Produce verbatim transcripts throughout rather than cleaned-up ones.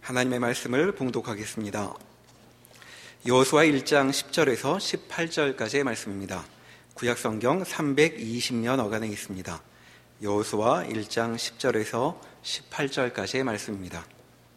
하나님의 말씀을 봉독하겠습니다. 여호수아 일 장 십 절에서 십팔 절까지의 말씀입니다. 구약성경 삼백이십 년 어간에 있습니다. 여호수아 일 장 십 절에서 십팔 절까지의 말씀입니다.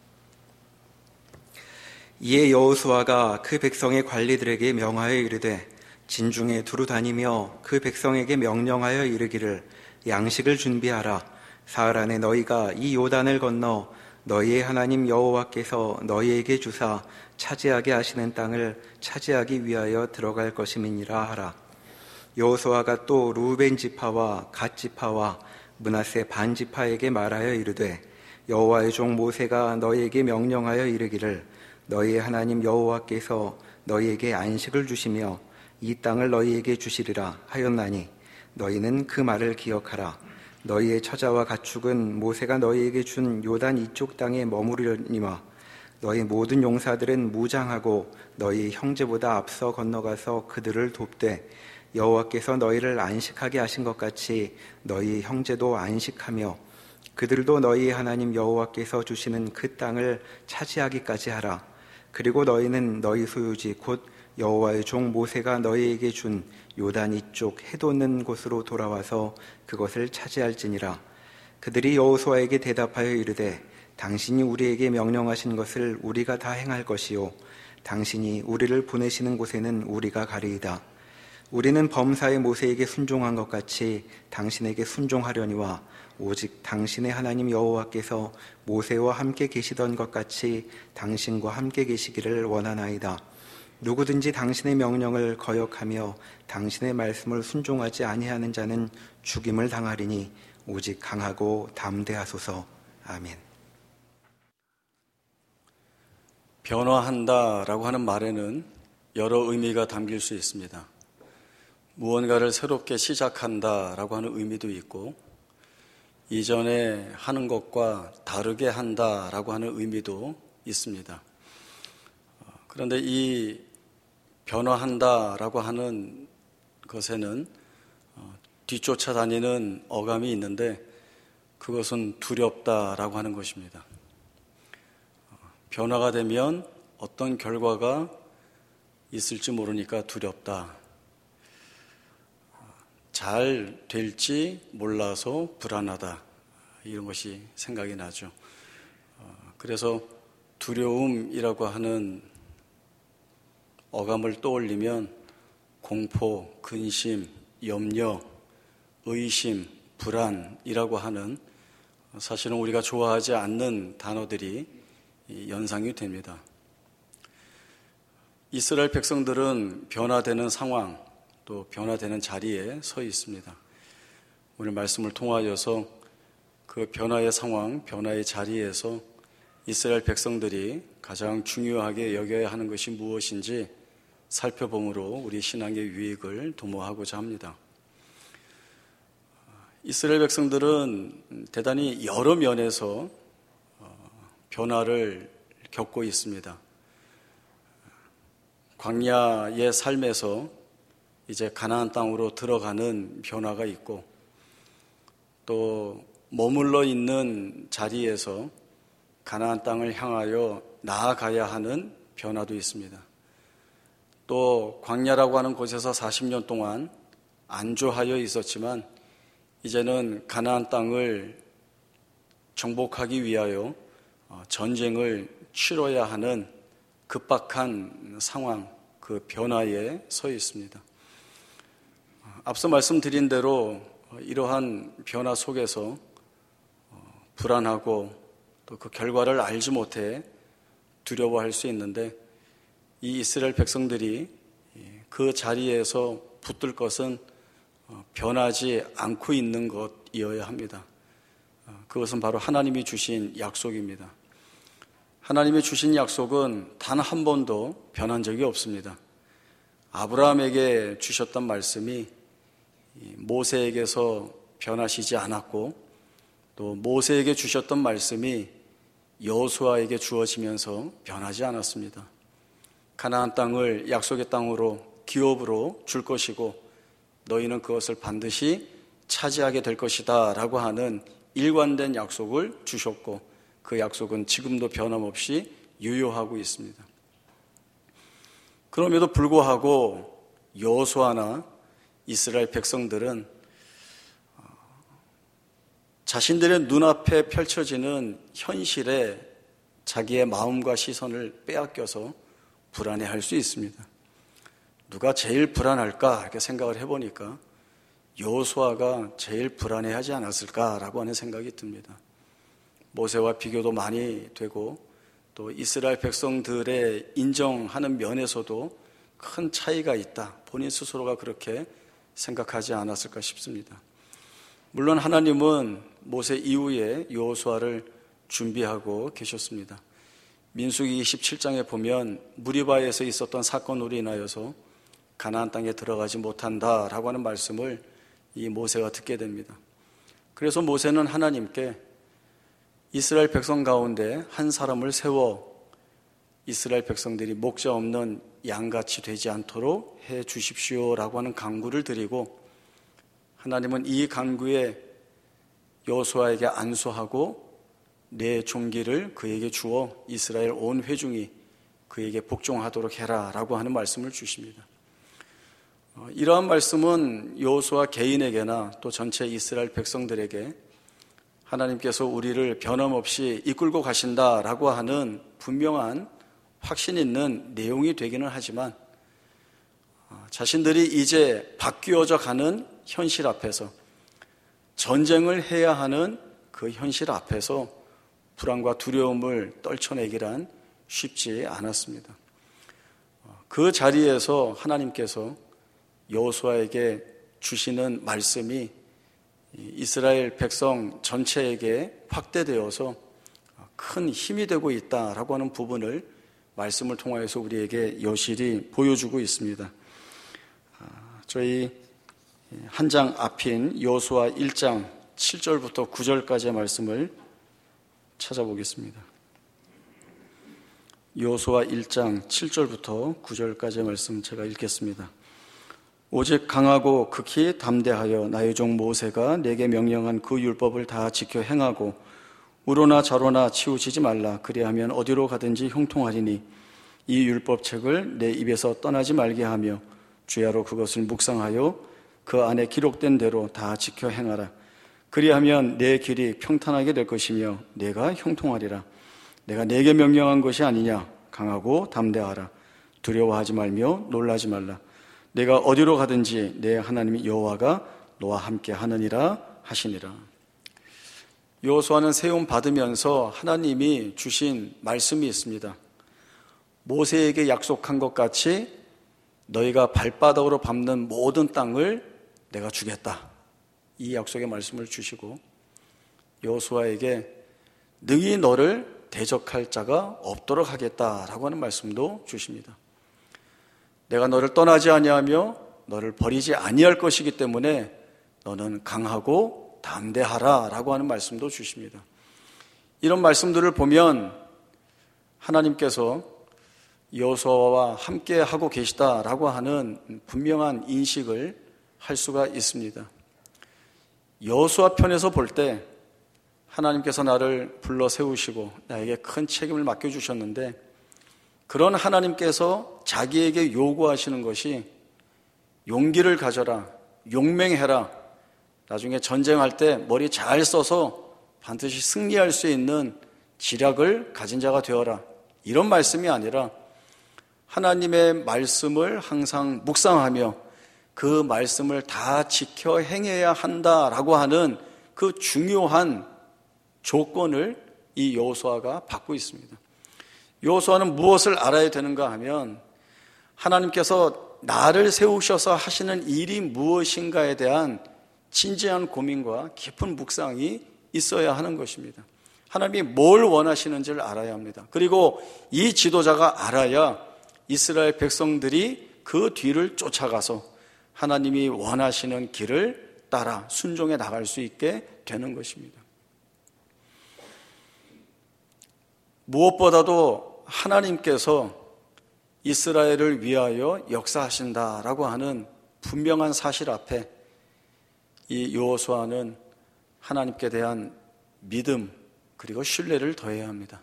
이에 여호수아가 그 백성의 관리들에게 명하여 이르되 진중에 두루 다니며 그 백성에게 명령하여 이르기를 양식을 준비하라. 사흘 안에 너희가 이 요단을 건너 너희의 하나님 여호와께서 너희에게 주사 차지하게 하시는 땅을 차지하기 위하여 들어갈 것임이니라 하라. 여호수아가 또 루벤 지파와 갓 지파와 므낫세 반 지파에게 말하여 이르되 여호와의 종 모세가 너희에게 명령하여 이르기를 너희의 하나님 여호와께서 너희에게 안식을 주시며 이 땅을 너희에게 주시리라 하였나니 너희는 그 말을 기억하라. 너희의 처자와 가축은 모세가 너희에게 준 요단 이쪽 땅에 머무르니와 너희 모든 용사들은 무장하고 너희 형제보다 앞서 건너가서 그들을 돕되 여호와께서 너희를 안식하게 하신 것 같이 너희 형제도 안식하며 그들도 너희 하나님 여호와께서 주시는 그 땅을 차지하기까지 하라. 그리고 너희는 너희 소유지 곧 여호와의 종 모세가 너희에게 준 요단 이쪽 해 돋는 곳으로 돌아와서 그것을 차지할지니라. 그들이 여호수아에게 대답하여 이르되 당신이 우리에게 명령하신 것을 우리가 다 행할 것이요 당신이 우리를 보내시는 곳에는 우리가 가리이다. 우리는 범사의 모세에게 순종한 것 같이 당신에게 순종하려니와 오직 당신의 하나님 여호와께서 모세와 함께 계시던 것 같이 당신과 함께 계시기를 원하나이다. 누구든지 당신의 명령을 거역하며 당신의 말씀을 순종하지 아니하는 자는 죽임을 당하리니 오직 강하고 담대하소서. 아멘. 변화한다라고 하는 말에는 여러 의미가 담길 수 있습니다. 무언가를 새롭게 시작한다라고 하는 의미도 있고 이전에 하는 것과 다르게 한다라고 하는 의미도 있습니다. 그런데 이 변화한다라고 하는 것에는 뒤쫓아다니는 어감이 있는데 그것은 두렵다라고 하는 것입니다. 변화가 되면 어떤 결과가 있을지 모르니까 두렵다. 잘 될지 몰라서 불안하다. 이런 것이 생각이 나죠. 그래서 두려움이라고 하는 어감을 떠올리면 공포, 근심, 염려, 의심, 불안이라고 하는 사실은 우리가 좋아하지 않는 단어들이 연상이 됩니다. 이스라엘 백성들은 변화되는 상황, 또 변화되는 자리에 서 있습니다. 오늘 말씀을 통하여서 그 변화의 상황, 변화의 자리에서 이스라엘 백성들이 가장 중요하게 여겨야 하는 것이 무엇인지 살펴봄으로 우리 신앙의 유익을 도모하고자 합니다. 이스라엘 백성들은 대단히 여러 면에서 변화를 겪고 있습니다. 광야의 삶에서 이제 가나안 땅으로 들어가는 변화가 있고 또 머물러 있는 자리에서 가나안 땅을 향하여 나아가야 하는 변화도 있습니다. 또 광야라고 하는 곳에서 사십 년 동안 안주하여 있었지만 이제는 가나안 땅을 정복하기 위하여 전쟁을 치러야 하는 급박한 상황, 그 변화에 서 있습니다. 앞서 말씀드린 대로 이러한 변화 속에서 불안하고 또 그 결과를 알지 못해 두려워할 수 있는데 이 이스라엘 백성들이 그 자리에서 붙들 것은 변하지 않고 있는 것이어야 합니다. 그것은 바로 하나님이 주신 약속입니다. 하나님이 주신 약속은 단 한 번도 변한 적이 없습니다. 아브라함에게 주셨던 말씀이 모세에게서 변하시지 않았고 또 모세에게 주셨던 말씀이 여호수아에게 주어지면서 변하지 않았습니다. 가나안 땅을 약속의 땅으로 기업으로 줄 것이고 너희는 그것을 반드시 차지하게 될 것이다 라고 하는 일관된 약속을 주셨고 그 약속은 지금도 변함없이 유효하고 있습니다. 그럼에도 불구하고 여호수아나 이스라엘 백성들은 자신들의 눈앞에 펼쳐지는 현실에 자기의 마음과 시선을 빼앗겨서 불안해할 수 있습니다. 누가 제일 불안할까 이렇게 생각을 해보니까 여호수아가 제일 불안해하지 않았을까라고 하는 생각이 듭니다. 모세와 비교도 많이 되고 또 이스라엘 백성들의 인정하는 면에서도 큰 차이가 있다. 본인 스스로가 그렇게 생각하지 않았을까 싶습니다. 물론 하나님은 모세 이후에 여호수아를 준비하고 계셨습니다. 민수기 이십칠 장에 보면 무리바에서 있었던 사건으로 인하여서 가나안 땅에 들어가지 못한다라고 하는 말씀을 이 모세가 듣게 됩니다. 그래서 모세는 하나님께 이스라엘 백성 가운데 한 사람을 세워 이스라엘 백성들이 목자 없는 양같이 되지 않도록 해 주십시오라고 하는 간구를 드리고, 하나님은 이 간구에 여호수아에게 안수하고 내 종기를 그에게 주어 이스라엘 온 회중이 그에게 복종하도록 해라 라고 하는 말씀을 주십니다. 이러한 말씀은 여호수아 개인에게나 또 전체 이스라엘 백성들에게 하나님께서 우리를 변함없이 이끌고 가신다라고 하는 분명한 확신 있는 내용이 되기는 하지만, 자신들이 이제 바뀌어져 가는 현실 앞에서, 전쟁을 해야 하는 그 현실 앞에서 불안과 두려움을 떨쳐내기란 쉽지 않았습니다. 그 자리에서 하나님께서 여호수아에게 주시는 말씀이 이스라엘 백성 전체에게 확대되어서 큰 힘이 되고 있다라고 하는 부분을 말씀을 통하여서 우리에게 여실히 보여주고 있습니다. 저희 한 장 앞인 여호수아 일 장 칠 절부터 구 절까지의 말씀을 찾아보겠습니다. 여호수아 일 장 칠 절부터 구 절까지의 말씀 제가 읽겠습니다. 오직 강하고 극히 담대하여 나의 종 모세가 내게 명령한 그 율법을 다 지켜 행하고 우로나 좌로나 치우치지 말라. 그리하면 어디로 가든지 형통하리니 이 율법책을 내 입에서 떠나지 말게 하며 주야로 그것을 묵상하여 그 안에 기록된 대로 다 지켜 행하라. 그리하면 내 길이 평탄하게 될 것이며 내가 형통하리라. 내가 내게 명령한 것이 아니냐. 강하고 담대하라. 두려워하지 말며 놀라지 말라. 내가 어디로 가든지 내 하나님 여호와가 너와 함께 하느니라 하시니라. 여호수아는 세움 받으면서 하나님이 주신 말씀이 있습니다. 모세에게 약속한 것 같이 너희가 발바닥으로 밟는 모든 땅을 내가 주겠다. 이 약속의 말씀을 주시고 여호수아에게 능히 너를 대적할 자가 없도록 하겠다라고 하는 말씀도 주십니다. 내가 너를 떠나지 아니하며 너를 버리지 아니할 것이기 때문에 너는 강하고 담대하라 라고 하는 말씀도 주십니다. 이런 말씀들을 보면 하나님께서 여호수아와 함께 하고 계시다라고 하는 분명한 인식을 할 수가 있습니다. 여호수아 편에서 볼 때 하나님께서 나를 불러 세우시고 나에게 큰 책임을 맡겨주셨는데, 그런 하나님께서 자기에게 요구하시는 것이 용기를 가져라, 용맹해라, 나중에 전쟁할 때 머리 잘 써서 반드시 승리할 수 있는 지략을 가진 자가 되어라, 이런 말씀이 아니라 하나님의 말씀을 항상 묵상하며 그 말씀을 다 지켜 행해야 한다라고 하는 그 중요한 조건을 이 여호수아가 받고 있습니다. 여호수아는 무엇을 알아야 되는가 하면 하나님께서 나를 세우셔서 하시는 일이 무엇인가에 대한 진지한 고민과 깊은 묵상이 있어야 하는 것입니다. 하나님이 뭘 원하시는지를 알아야 합니다. 그리고 이 지도자가 알아야 이스라엘 백성들이 그 뒤를 쫓아가서 하나님이 원하시는 길을 따라 순종해 나갈 수 있게 되는 것입니다. 무엇보다도 하나님께서 이스라엘을 위하여 역사하신다라고 하는 분명한 사실 앞에 이 여호수아는 하나님께 대한 믿음, 그리고 신뢰를 더해야 합니다.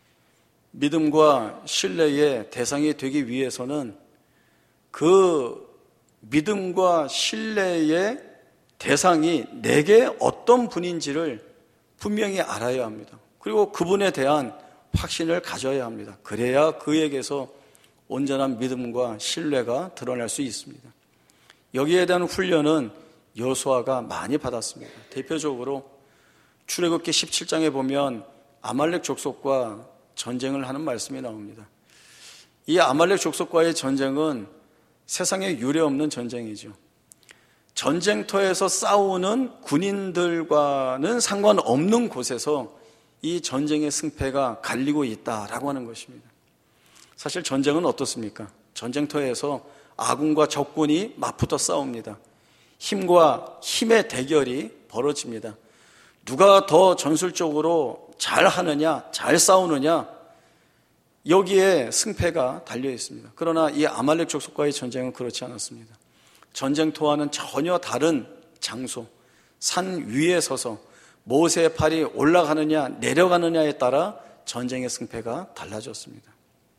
믿음과 신뢰의 대상이 되기 위해서는 그 믿음과 신뢰의 대상이 내게 어떤 분인지를 분명히 알아야 합니다. 그리고 그분에 대한 확신을 가져야 합니다. 그래야 그에게서 온전한 믿음과 신뢰가 드러날 수 있습니다. 여기에 대한 훈련은 여호수아가 많이 받았습니다. 대표적으로 출애굽기 십칠 장에 보면 아말렉 족속과 전쟁을 하는 말씀이 나옵니다. 이 아말렉 족속과의 전쟁은 세상에 유례없는 전쟁이죠. 전쟁터에서 싸우는 군인들과는 상관없는 곳에서 이 전쟁의 승패가 갈리고 있다라고 하는 것입니다. 사실 전쟁은 어떻습니까? 전쟁터에서 아군과 적군이 맞붙어 싸웁니다. 힘과 힘의 대결이 벌어집니다. 누가 더 전술적으로 잘하느냐, 잘 싸우느냐, 여기에 승패가 달려 있습니다. 그러나 이 아말렉 족속과의 전쟁은 그렇지 않았습니다. 전쟁터와는 전혀 다른 장소, 산 위에 서서 모세의 팔이 올라가느냐 내려가느냐에 따라 전쟁의 승패가 달라졌습니다.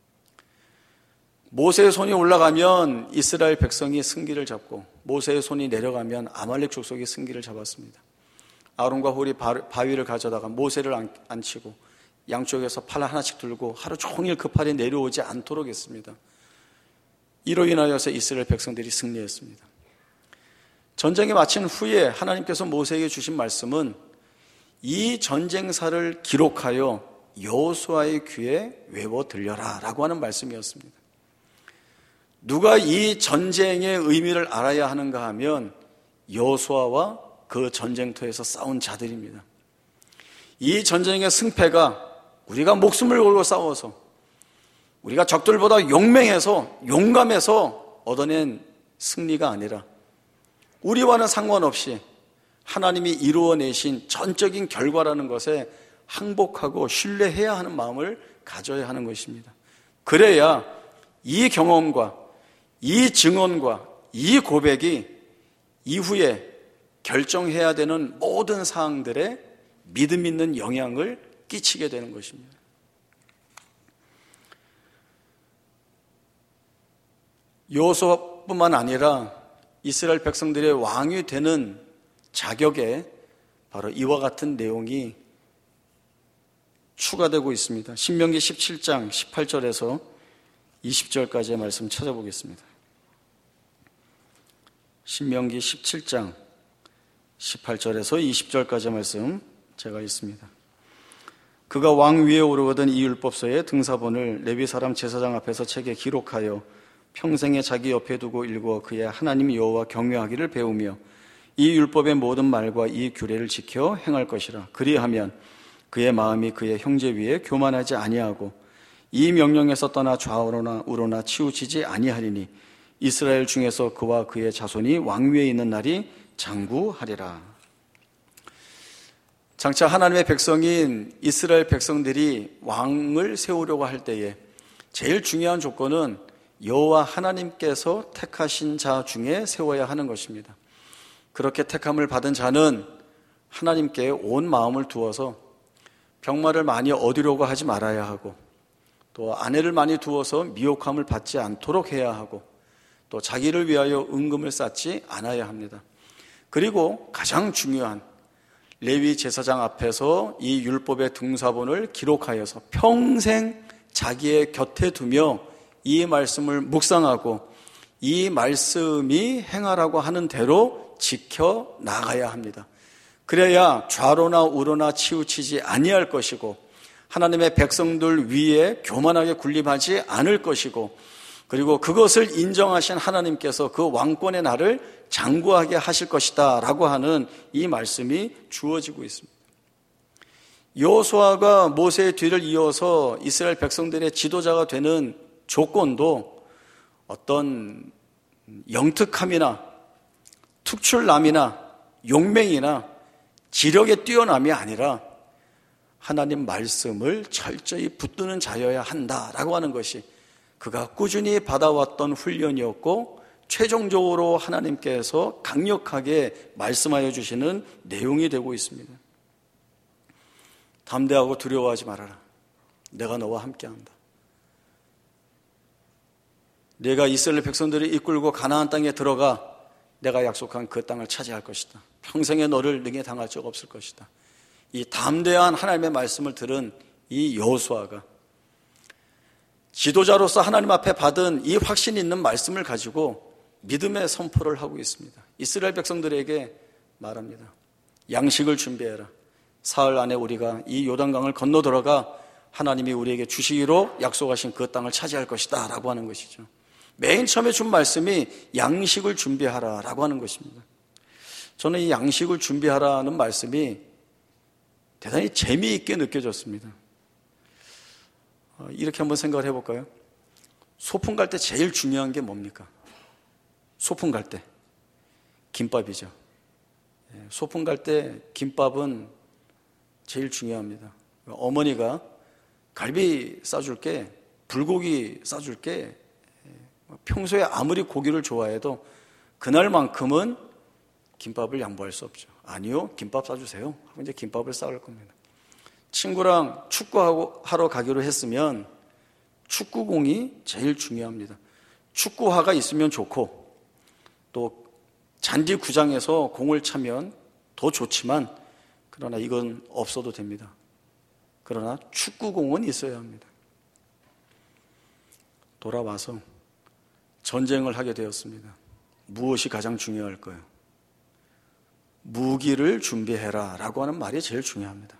모세의 손이 올라가면 이스라엘 백성이 승기를 잡고 모세의 손이 내려가면 아말렉 족속이 승기를 잡았습니다. 아론과 홀이 바위를 가져다가 모세를 앉히고 양쪽에서 팔 하나씩 들고 하루 종일 그 팔이 내려오지 않도록 했습니다. 이로 인하여서 이스라엘 백성들이 승리했습니다. 전쟁이 마친 후에 하나님께서 모세에게 주신 말씀은 이 전쟁사를 기록하여 여호수아의 귀에 외워 들려라 라고 하는 말씀이었습니다. 누가 이 전쟁의 의미를 알아야 하는가 하면 여호수아와 그 전쟁터에서 싸운 자들입니다. 이 전쟁의 승패가 우리가 목숨을 걸고 싸워서 우리가 적들보다 용맹해서 용감해서 얻어낸 승리가 아니라 우리와는 상관없이 하나님이 이루어내신 전적인 결과라는 것에 항복하고 신뢰해야 하는 마음을 가져야 하는 것입니다. 그래야 이 경험과 이 증언과 이 고백이 이후에 결정해야 되는 모든 사항들에 믿음 있는 영향을 끼치게 되는 것입니다. 여호수아뿐만 아니라 이스라엘 백성들의 왕이 되는 자격에 바로 이와 같은 내용이 추가되고 있습니다. 신명기 십칠 장 십팔 절에서 이십 절까지의 말씀 찾아보겠습니다. 신명기 십칠 장 십팔 절에서 이십 절까지의 말씀 제가 읽습니다. 그가 왕 위에 오르거든 이 율법서의 등사본을 레위 사람 제사장 앞에서 책에 기록하여 평생에 자기 옆에 두고 읽어 그의 하나님 여호와 경외하기를 배우며 이 율법의 모든 말과 이 규례를 지켜 행할 것이라. 그리하면 그의 마음이 그의 형제 위에 교만하지 아니하고 이 명령에서 떠나 좌우로나 우로나 치우치지 아니하리니 이스라엘 중에서 그와 그의 자손이 왕위에 있는 날이 장구하리라. 장차 하나님의 백성인 이스라엘 백성들이 왕을 세우려고 할 때에 제일 중요한 조건은 여호와 하나님께서 택하신 자 중에 세워야 하는 것입니다. 그렇게 택함을 받은 자는 하나님께 온 마음을 두어서 병마를 많이 얻으려고 하지 말아야 하고 또 아내를 많이 두어서 미혹함을 받지 않도록 해야 하고 또 자기를 위하여 은금을 쌓지 않아야 합니다. 그리고 가장 중요한 레위 제사장 앞에서 이 율법의 등사본을 기록하여서 평생 자기의 곁에 두며 이 말씀을 묵상하고 이 말씀이 행하라고 하는 대로 지켜 나가야 합니다. 그래야 좌로나 우로나 치우치지 아니할 것이고 하나님의 백성들 위에 교만하게 군림하지 않을 것이고 그리고 그것을 인정하신 하나님께서 그 왕권의 날을 장구하게 하실 것이다 라고 하는 이 말씀이 주어지고 있습니다. 여호수아가 모세의 뒤를 이어서 이스라엘 백성들의 지도자가 되는 조건도 어떤 영특함이나 특출남이나 용맹이나 지력의 뛰어남이 아니라 하나님 말씀을 철저히 붙드는 자여야 한다라고 하는 것이 그가 꾸준히 받아왔던 훈련이었고 최종적으로 하나님께서 강력하게 말씀하여 주시는 내용이 되고 있습니다. 담대하고 두려워하지 말아라. 내가 너와 함께한다. 내가 이스라엘 백성들을 이끌고 가나안 땅에 들어가 내가 약속한 그 땅을 차지할 것이다. 평생에 너를 능히 당할 적 없을 것이다. 이 담대한 하나님의 말씀을 들은 이 여호수아가 지도자로서 하나님 앞에 받은 이 확신 있는 말씀을 가지고 믿음의 선포를 하고 있습니다. 이스라엘 백성들에게 말합니다. 양식을 준비해라. 사흘 안에 우리가 이 요단강을 건너 들어가 하나님이 우리에게 주시기로 약속하신 그 땅을 차지할 것이다 라고 하는 것이죠. 맨 처음에 준 말씀이 양식을 준비하라 라고 하는 것입니다. 저는 이 양식을 준비하라는 말씀이 대단히 재미있게 느껴졌습니다. 이렇게 한번 생각을 해볼까요? 소풍 갈 때 제일 중요한 게 뭡니까? 소풍 갈 때 김밥이죠. 소풍 갈 때 김밥은 제일 중요합니다. 어머니가 갈비 싸줄게, 불고기 싸줄게, 평소에 아무리 고기를 좋아해도 그날만큼은 김밥을 양보할 수 없죠. 아니요, 김밥 싸주세요 하고 이제 김밥을 싸올 겁니다. 친구랑 축구하고 하러 가기로 했으면 축구공이 제일 중요합니다. 축구화가 있으면 좋고 또 잔디 구장에서 공을 차면 더 좋지만 그러나 이건 없어도 됩니다. 그러나 축구공은 있어야 합니다. 돌아와서 전쟁을 하게 되었습니다. 무엇이 가장 중요할까요? 무기를 준비해라 라고 하는 말이 제일 중요합니다.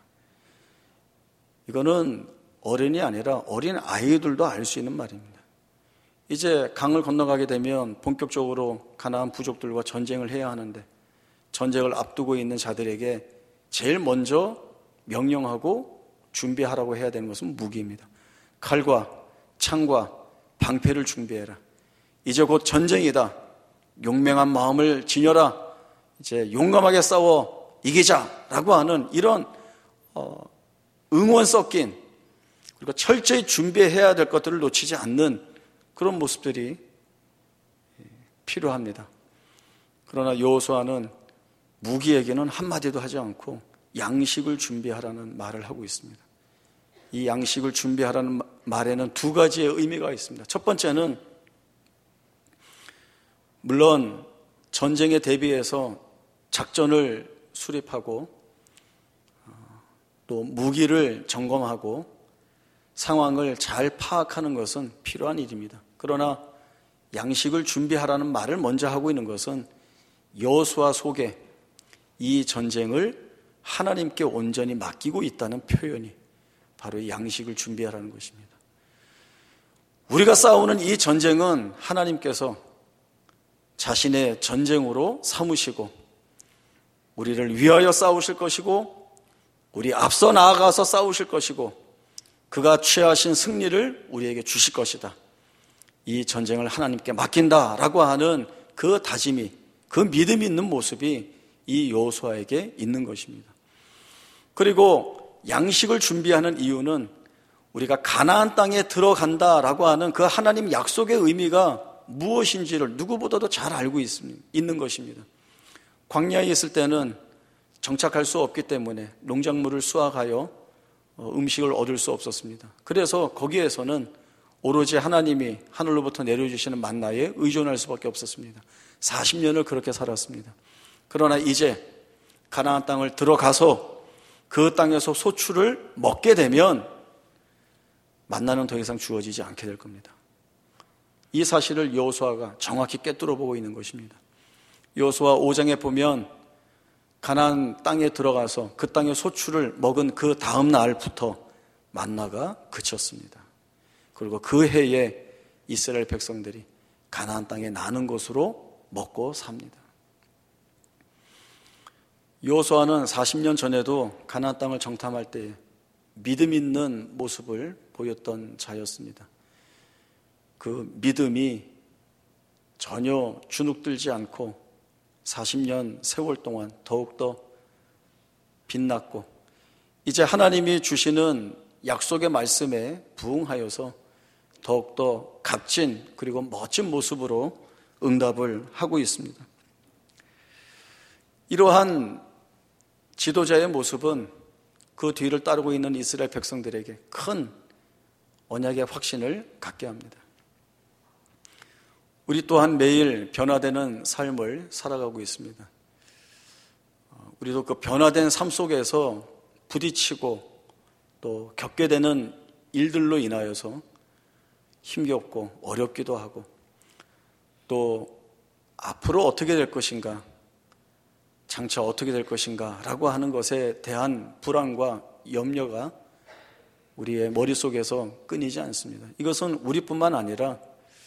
이거는 어른이 아니라 어린 아이들도 알 수 있는 말입니다. 이제 강을 건너가게 되면 본격적으로 가나안 부족들과 전쟁을 해야 하는데 전쟁을 앞두고 있는 자들에게 제일 먼저 명령하고 준비하라고 해야 되는 것은 무기입니다. 칼과 창과 방패를 준비해라. 이제 곧 전쟁이다. 용맹한 마음을 지녀라. 이제 용감하게 싸워 이기자라고 하는 이런 어, 응원 섞인 그리고 철저히 준비해야 될 것들을 놓치지 않는 그런 모습들이 필요합니다. 그러나 여호수아는 무기에게는 한마디도 하지 않고 양식을 준비하라는 말을 하고 있습니다. 이 양식을 준비하라는 말에는 두 가지의 의미가 있습니다. 첫 번째는 물론 전쟁에 대비해서 작전을 수립하고 또 무기를 점검하고 상황을 잘 파악하는 것은 필요한 일입니다. 그러나 양식을 준비하라는 말을 먼저 하고 있는 것은 여호수아 속에 이 전쟁을 하나님께 온전히 맡기고 있다는 표현이 바로 양식을 준비하라는 것입니다. 우리가 싸우는 이 전쟁은 하나님께서 자신의 전쟁으로 삼으시고 우리를 위하여 싸우실 것이고 우리 앞서 나아가서 싸우실 것이고 그가 취하신 승리를 우리에게 주실 것이다. 이 전쟁을 하나님께 맡긴다라고 하는 그 다짐이, 그 믿음이 있는 모습이 이 여호수아에게 있는 것입니다. 그리고 양식을 준비하는 이유는 우리가 가나안 땅에 들어간다라고 하는 그 하나님 약속의 의미가 무엇인지를 누구보다도 잘 알고 있습니다. 있는 것입니다. 광야에 있을 때는 정착할 수 없기 때문에 농작물을 수확하여 음식을 얻을 수 없었습니다. 그래서 거기에서는 오로지 하나님이 하늘로부터 내려주시는 만나에 의존할 수밖에 없었습니다. 사십 년을 그렇게 살았습니다. 그러나 이제 가나안 땅을 들어가서 그 땅에서 소출을 먹게 되면 만나는 더 이상 주어지지 않게 될 겁니다. 이 사실을 여호수아가 정확히 꿰뚫어 보고 있는 것입니다. 여호수아 오 장에 보면 가나안 땅에 들어가서 그 땅의 소출을 먹은 그 다음 날부터 만나가 그쳤습니다. 그리고 그 해에 이스라엘 백성들이 가나안 땅에 나는 것으로 먹고 삽니다. 여호수아는 사십 년 전에도 가나안 땅을 정탐할 때 믿음 있는 모습을 보였던 자였습니다. 그 믿음이 전혀 주눅들지 않고 사십 년 세월 동안 더욱더 빛났고 이제 하나님이 주시는 약속의 말씀에 부응하여서 더욱더 값진 그리고 멋진 모습으로 응답을 하고 있습니다. 이러한 지도자의 모습은 그 뒤를 따르고 있는 이스라엘 백성들에게 큰 언약의 확신을 갖게 합니다. 우리 또한 매일 변화되는 삶을 살아가고 있습니다. 우리도 그 변화된 삶 속에서 부딪히고 또 겪게 되는 일들로 인하여서 힘겹고 어렵기도 하고 또 앞으로 어떻게 될 것인가, 장차 어떻게 될 것인가 라고 하는 것에 대한 불안과 염려가 우리의 머릿속에서 끊이지 않습니다. 이것은 우리뿐만 아니라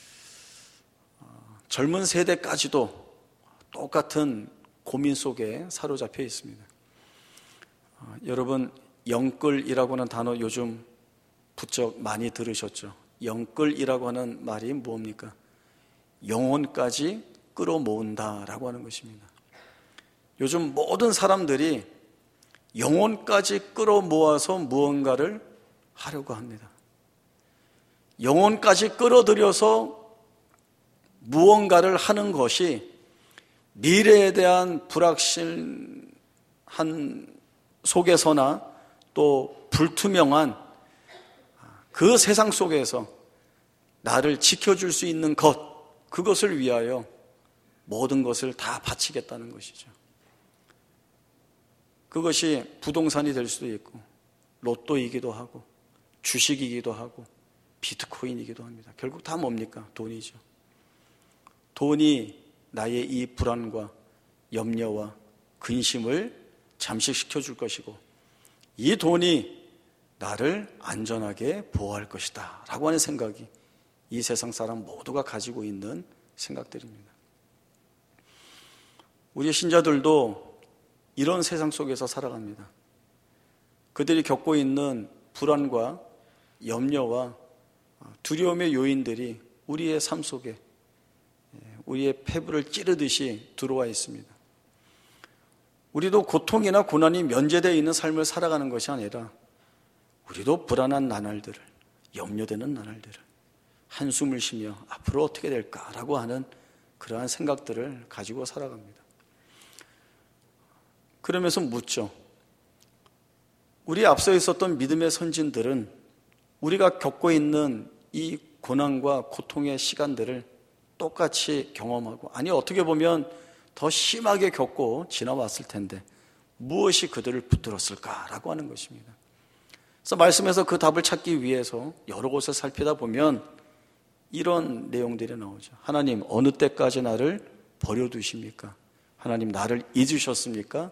젊은 세대까지도 똑같은 고민 속에 사로잡혀 있습니다. 여러분, 영끌이라고 하는 단어 요즘 부쩍 많이 들으셨죠? 영끌이라고 하는 말이 뭡니까? 영혼까지 끌어모은다라고 하는 것입니다. 요즘 모든 사람들이 영혼까지 끌어모아서 무언가를 하려고 합니다. 영혼까지 끌어들여서 무언가를 하는 것이 미래에 대한 불확실한 속에서나 또 불투명한 그 세상 속에서 나를 지켜줄 수 있는 것, 그것을 위하여 모든 것을 다 바치겠다는 것이죠. 그것이 부동산이 될 수도 있고 로또이기도 하고 주식이기도 하고 비트코인이기도 합니다. 결국 다 뭡니까? 돈이죠. 돈이 나의 이 불안과 염려와 근심을 잠식시켜 줄 것이고 이 돈이 나를 안전하게 보호할 것이다 라고 하는 생각이 이 세상 사람 모두가 가지고 있는 생각들입니다. 우리 신자들도 이런 세상 속에서 살아갑니다. 그들이 겪고 있는 불안과 염려와 두려움의 요인들이 우리의 삶 속에 우리의 폐부를 찌르듯이 들어와 있습니다. 우리도 고통이나 고난이 면제되어 있는 삶을 살아가는 것이 아니라 우리도 불안한 나날들을, 염려되는 나날들을 한숨을 쉬며 앞으로 어떻게 될까라고 하는 그러한 생각들을 가지고 살아갑니다. 그러면서 묻죠. 우리 앞서 있었던 믿음의 선진들은 우리가 겪고 있는 이 고난과 고통의 시간들을 똑같이 경험하고, 아니 어떻게 보면 더 심하게 겪고 지나왔을 텐데 무엇이 그들을 붙들었을까라고 하는 것입니다. 그래서 말씀에서 그 답을 찾기 위해서 여러 곳을 살피다 보면 이런 내용들이 나오죠. 하나님, 어느 때까지 나를 버려두십니까? 하나님, 나를 잊으셨습니까?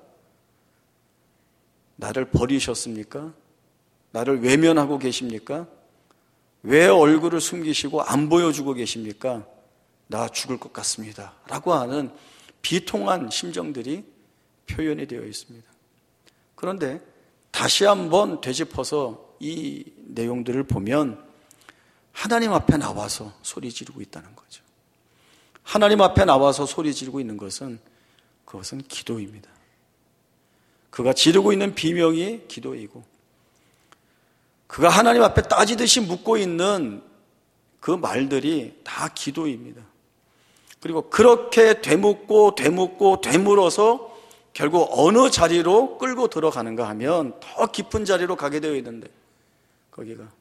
나를 버리셨습니까? 나를 외면하고 계십니까? 왜 얼굴을 숨기시고 안 보여주고 계십니까? 나 죽을 것 같습니다 라고 하는 비통한 심정들이 표현이 되어 있습니다. 그런데 다시 한번 되짚어서 이 내용들을 보면 하나님 앞에 나와서 소리 지르고 있다는 거죠. 하나님 앞에 나와서 소리 지르고 있는 것은 그것은 기도입니다. 그가 지르고 있는 비명이 기도이고 그가 하나님 앞에 따지듯이 묻고 있는 그 말들이 다 기도입니다. 그리고 그렇게 되묻고 되묻고 되물어서 결국 어느 자리로 끌고 들어가는가 하면 더 깊은 자리로 가게 되어 있는데 거기가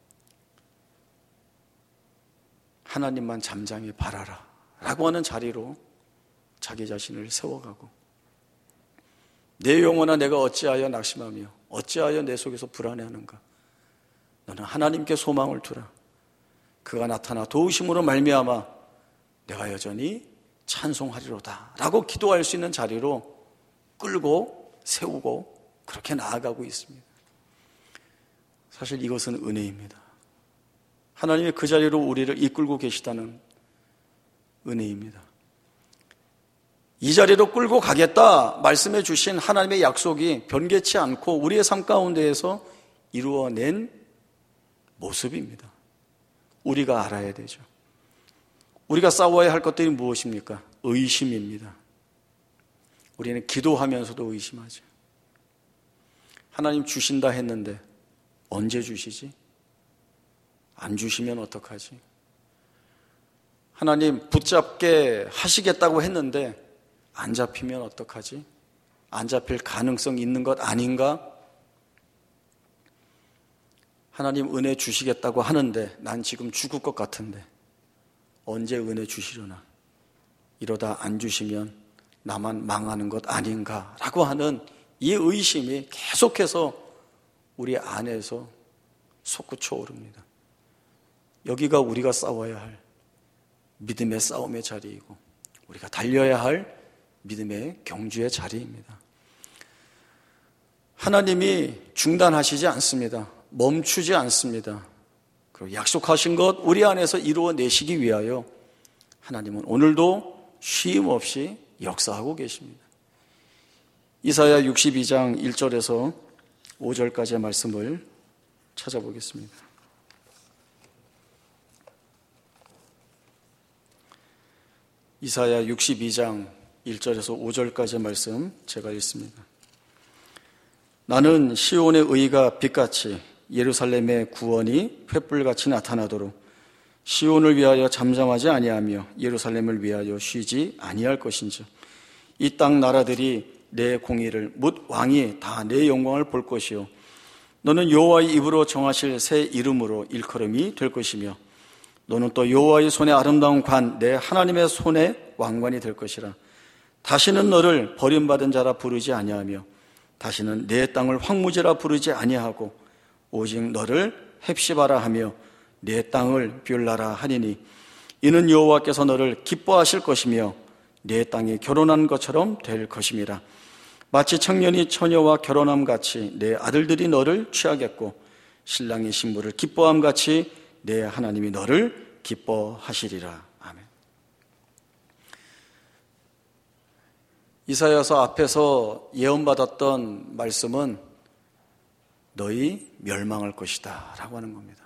하나님만 잠잠히 바라라 라고 하는 자리로 자기 자신을 세워가고 내 영혼아 내가 어찌하여 낙심하며 어찌하여 내 속에서 불안해하는가. 너는 하나님께 소망을 두라. 그가 나타나 도우심으로 말미암아 내가 여전히 찬송하리로다 라고 기도할 수 있는 자리로 끌고 세우고 그렇게 나아가고 있습니다. 사실 이것은 은혜입니다. 하나님이 그 자리로 우리를 이끌고 계시다는 은혜입니다. 이 자리로 끌고 가겠다 말씀해 주신 하나님의 약속이 변개치 않고 우리의 삶 가운데에서 이루어낸 모습입니다. 우리가 알아야 되죠. 우리가 싸워야 할 것들이 무엇입니까? 의심입니다. 우리는 기도하면서도 의심하죠. 하나님 주신다 했는데 언제 주시지? 안 주시면 어떡하지? 하나님 붙잡게 하시겠다고 했는데 안 잡히면 어떡하지? 안 잡힐 가능성 있는 것 아닌가? 하나님 은혜 주시겠다고 하는데 난 지금 죽을 것 같은데 언제 은혜 주시려나? 이러다 안 주시면 나만 망하는 것 아닌가라고 하는 이 의심이 계속해서 우리 안에서 솟구쳐 오릅니다. 여기가 우리가 싸워야 할 믿음의 싸움의 자리이고 우리가 달려야 할 믿음의 경주의 자리입니다. 하나님이 중단하시지 않습니다. 멈추지 않습니다. 그리고 약속하신 것 우리 안에서 이루어내시기 위하여 하나님은 오늘도 쉼 없이 역사하고 계십니다. 이사야 육십이 장 일 절에서 오 절까지의 말씀을 찾아보겠습니다. 이사야 육십이 장 일 절에서 오 절까지의 말씀 제가 읽습니다. 나는 시온의 의가 빛같이 예루살렘의 구원이 횃불같이 나타나도록 시온을 위하여 잠잠하지 아니하며 예루살렘을 위하여 쉬지 아니할 것인즉 이 땅 나라들이 내 공의를 묻 왕이 다 내 영광을 볼 것이요 너는 여호와의 입으로 정하실 새 이름으로 일컬음이 될 것이며 너는 또 여호와의 손에 아름다운 관 내 하나님의 손에 왕관이 될 것이라. 다시는 너를 버림받은 자라 부르지 아니하며 다시는 내 땅을 황무지라 부르지 아니하고 오직 너를 헵시바라 하며 내 땅을 뷰라라 하리니 이는 여호와께서 너를 기뻐하실 것이며 내 땅이 결혼한 것처럼 될 것임이라. 마치 청년이 처녀와 결혼함 같이 내 아들들이 너를 취하겠고 신랑이 신부를 기뻐함 같이 내 하나님이 너를 기뻐하시리라. 아멘. 이사야서 앞에서 예언받았던 말씀은 너희 멸망할 것이다 라고 하는 겁니다.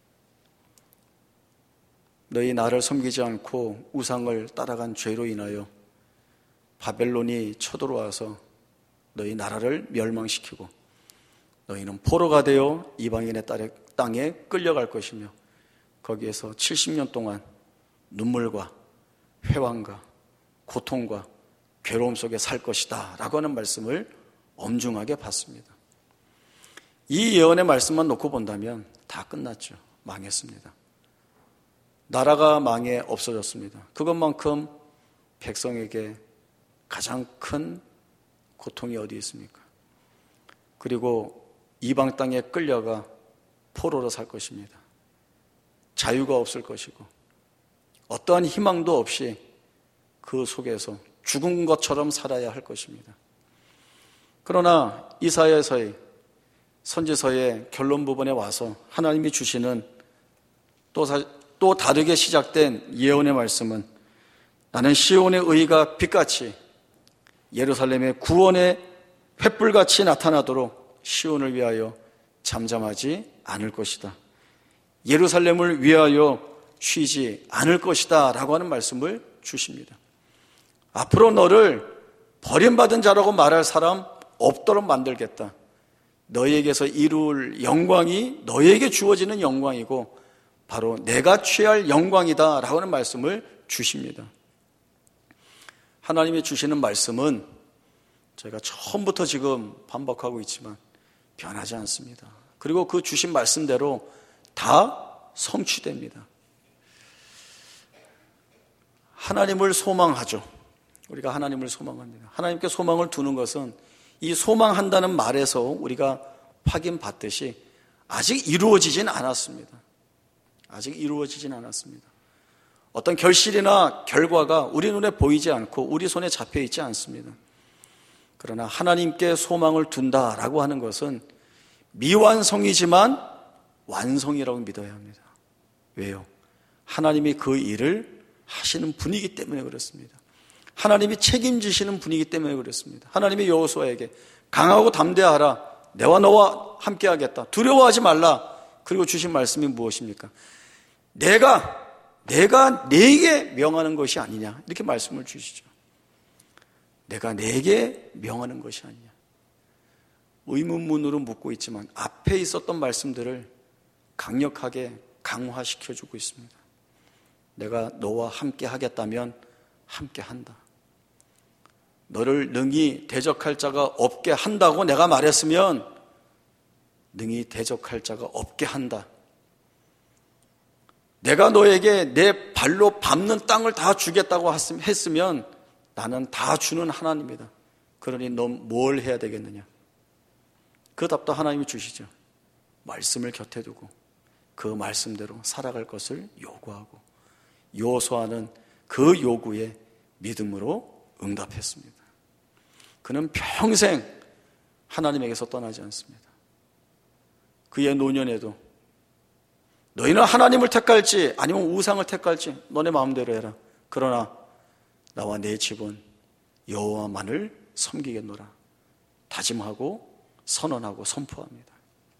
너희 나를 섬기지 않고 우상을 따라간 죄로 인하여 바벨론이 쳐들어와서 너희 나라를 멸망시키고 너희는 포로가 되어 이방인의 땅에 끌려갈 것이며 거기에서 칠십 년 동안 눈물과 회방과 고통과 괴로움 속에 살 것이다 라고 하는 말씀을 엄중하게 받습니다. 이 예언의 말씀만 놓고 본다면 다 끝났죠. 망했습니다. 나라가 망해 없어졌습니다. 그것만큼 백성에게 가장 큰 고통이 어디 있습니까? 그리고 이방 땅에 끌려가 포로로 살 것입니다. 자유가 없을 것이고 어떠한 희망도 없이 그 속에서 죽은 것처럼 살아야 할 것입니다. 그러나 이사야서의 선지서의 결론 부분에 와서 하나님이 주시는 또, 사, 또 다르게 시작된 예언의 말씀은 나는 시온의 의가 빛같이 예루살렘의 구원의 횃불같이 나타나도록 시온을 위하여 잠잠하지 않을 것이다. 예루살렘을 위하여 쉬지 않을 것이다 라고 하는 말씀을 주십니다. 앞으로 너를 버림받은 자라고 말할 사람 없도록 만들겠다. 너희에게서 이룰 영광이 너희에게 주어지는 영광이고 바로 내가 취할 영광이다 라고 하는 말씀을 주십니다. 하나님이 주시는 말씀은 저희가 처음부터 지금 반복하고 있지만 변하지 않습니다. 그리고 그 주신 말씀대로 다 성취됩니다. 하나님을 소망하죠. 우리가 하나님을 소망합니다. 하나님께 소망을 두는 것은 이 소망한다는 말에서 우리가 확인받듯이 아직 이루어지진 않았습니다. 아직 이루어지진 않았습니다. 어떤 결실이나 결과가 우리 눈에 보이지 않고 우리 손에 잡혀 있지 않습니다. 그러나 하나님께 소망을 둔다라고 하는 것은 미완성이지만 완성이라고 믿어야 합니다. 왜요? 하나님이 그 일을 하시는 분이기 때문에 그렇습니다. 하나님이 책임지시는 분이기 때문에 그렇습니다. 하나님이 여호수아에게 강하고 담대하라. 내와 너와 함께하겠다. 두려워하지 말라. 그리고 주신 말씀이 무엇입니까? 내가 내가 네게 명하는 것이 아니냐. 이렇게 말씀을 주시죠. 내가 네게 명하는 것이 아니냐. 의문문으로 묻고 있지만 앞에 있었던 말씀들을 강력하게 강화시켜주고 있습니다. 내가 너와 함께 하겠다면 함께 한다. 너를 능히 대적할 자가 없게 한다고 내가 말했으면 능히 대적할 자가 없게 한다. 내가 너에게 내 발로 밟는 땅을 다 주겠다고 했으면 나는 다 주는 하나님이다. 그러니 넌 뭘 해야 되겠느냐? 그 답도 하나님이 주시죠. 말씀을 곁에 두고 그 말씀대로 살아갈 것을 요구하고, 여호수아는 그 요구에 믿음으로 응답했습니다. 그는 평생 하나님에게서 떠나지 않습니다. 그의 노년에도 너희는 하나님을 택할지 아니면 우상을 택할지 너네 마음대로 해라. 그러나 나와 내 집은 여호와만을 섬기겠노라 다짐하고 선언하고 선포합니다.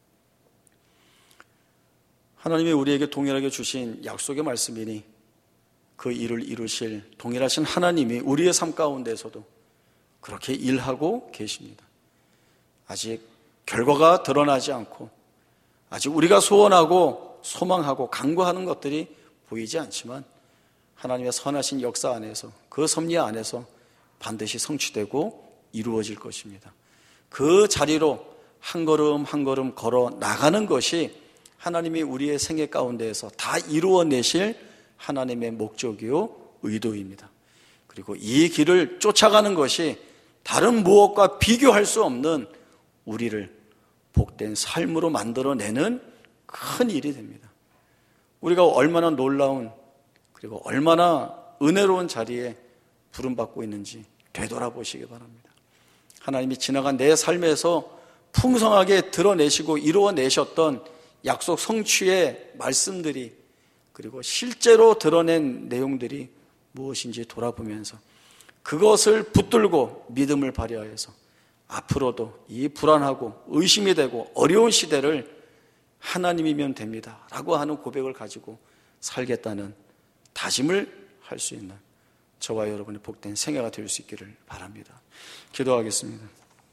하나님이 우리에게 동일하게 주신 약속의 말씀이니 그 일을 이루실 동일하신 하나님이 우리의 삶 가운데서도 그렇게 일하고 계십니다. 아직 결과가 드러나지 않고 아직 우리가 소원하고 소망하고 간구하는 것들이 보이지 않지만 하나님의 선하신 역사 안에서, 그 섭리 안에서 반드시 성취되고 이루어질 것입니다. 그 자리로 한 걸음 한 걸음 걸어 나가는 것이 하나님이 우리의 생애 가운데에서 다 이루어내실 하나님의 목적이요 의도입니다. 그리고 이 길을 쫓아가는 것이 다른 무엇과 비교할 수 없는 우리를 복된 삶으로 만들어내는 큰 일이 됩니다. 우리가 얼마나 놀라운 그리고 얼마나 은혜로운 자리에 부름받고 있는지 되돌아보시기 바랍니다. 하나님이 지나간 내 삶에서 풍성하게 드러내시고 이루어내셨던 약속 성취의 말씀들이, 그리고 실제로 드러낸 내용들이 무엇인지 돌아보면서 그것을 붙들고 믿음을 발휘하여서 앞으로도 이 불안하고 의심이 되고 어려운 시대를 하나님이면 됩니다 라고 하는 고백을 가지고 살겠다는 다짐을 할 수 있는 저와 여러분의 복된 생애가 될 수 있기를 바랍니다. 기도하겠습니다.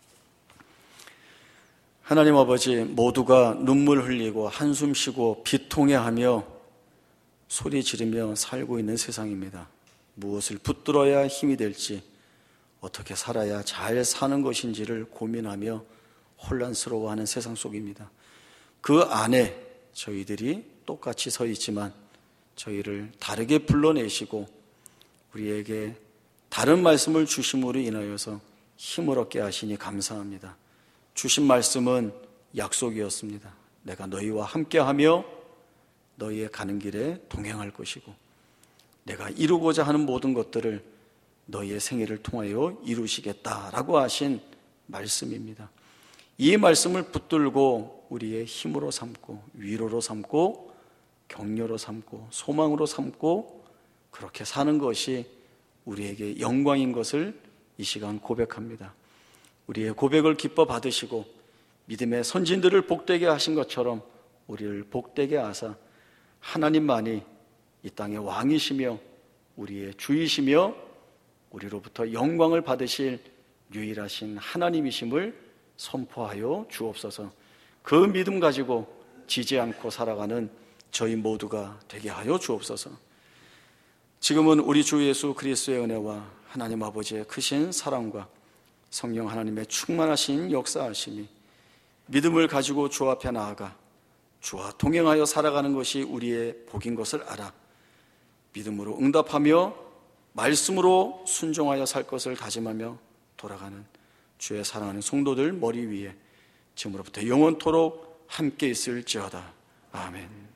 하나님 아버지, 모두가 눈물 흘리고 한숨 쉬고 비통해하며 소리 지르며 살고 있는 세상입니다. 무엇을 붙들어야 힘이 될지, 어떻게 살아야 잘 사는 것인지를 고민하며 혼란스러워하는 세상 속입니다. 그 안에 저희들이 똑같이 서 있지만 저희를 다르게 불러내시고 우리에게 다른 말씀을 주심으로 인하여서 힘을 얻게 하시니 감사합니다. 주신 말씀은 약속이었습니다. 내가 너희와 함께하며 너희의 가는 길에 동행할 것이고 내가 이루고자 하는 모든 것들을 너희의 생애를 통하여 이루시겠다라고 하신 말씀입니다. 이 말씀을 붙들고 우리의 힘으로 삼고 위로로 삼고 격려로 삼고 소망으로 삼고 그렇게 사는 것이 우리에게 영광인 것을 이 시간 고백합니다. 우리의 고백을 기뻐 받으시고 믿음의 선진들을 복되게 하신 것처럼 우리를 복되게 하사 하나님만이 이 땅의 왕이시며 우리의 주이시며 우리로부터 영광을 받으실 유일하신 하나님이심을 선포하여 주옵소서. 그 믿음 가지고 지지 않고 살아가는 저희 모두가 되게 하여 주옵소서. 지금은 우리 주 예수 그리스도의 은혜와 하나님 아버지의 크신 사랑과 성령 하나님의 충만하신 역사하심이 믿음을 가지고 주 앞에 나아가 주와 동행하여 살아가는 것이 우리의 복인 것을 알아 믿음으로 응답하며 말씀으로 순종하여 살 것을 다짐하며 돌아가는 주의 사랑하는 성도들 머리 위에 지금으로부터 영원토록 함께 있을지어다. 아멘.